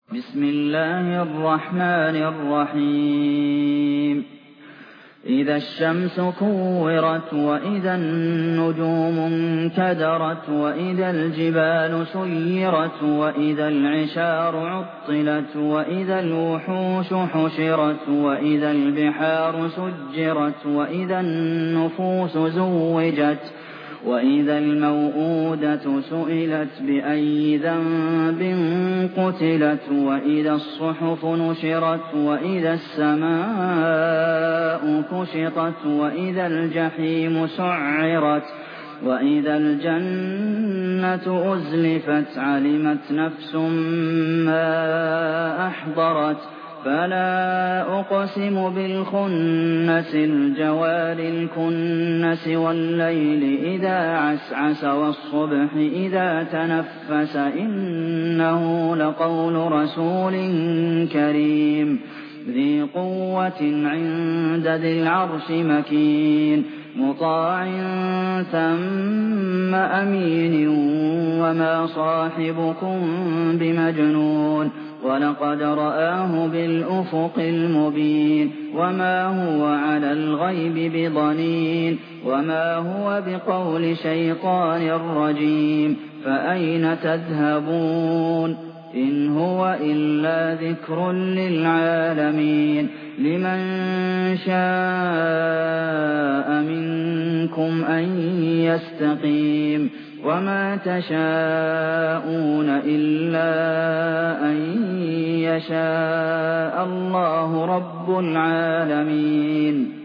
بسم الله الرحمن الرحيم إذا الشمس كورت وإذا النجوم انكدرت وإذا الجبال سيرت وإذا العشار عطلت وإذا الوحوش حشرت وإذا البحار سجرت وإذا النفوس زوجت وإذا الموءودة سئلت بأي ذنب قتلت وإذا الصحف نشرت وإذا السماء كشطت وإذا الجحيم سعرت وإذا الجنة أزلفت علمت نفس ما أحضرت فلا أقسم بالخنس الجوار الكنس والليل إذا عسعس والصبح إذا تنفس إنه لقول رسول كريم ذي قوة عند ذي العرش مكين مطاع ثم أمين وما صاحبكم بمجنون ولقد رآه بالأفق المبين وما هو على الغيب بضنين وما هو بقول شيطان رجيم فأين تذهبون إن هو إلا ذكر للعالمين لمن شاء منكم أن يستقيم وما تشاءون إلا أن يشاء الله رب العالمين